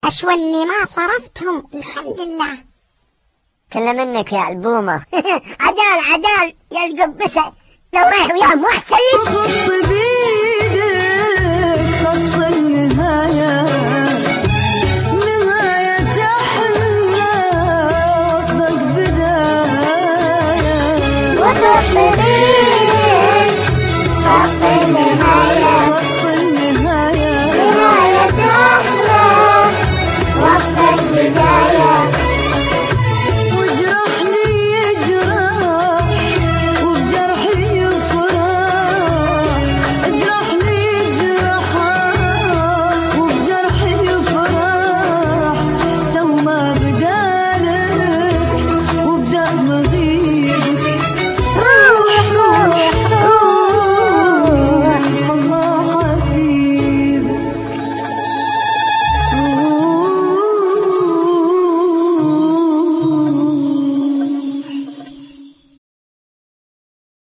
أشوى إني ما صرفتهم الحمد لله. كل منك يا البومة. عدال يا القبسة، لو رايح وياهم واحسن لك.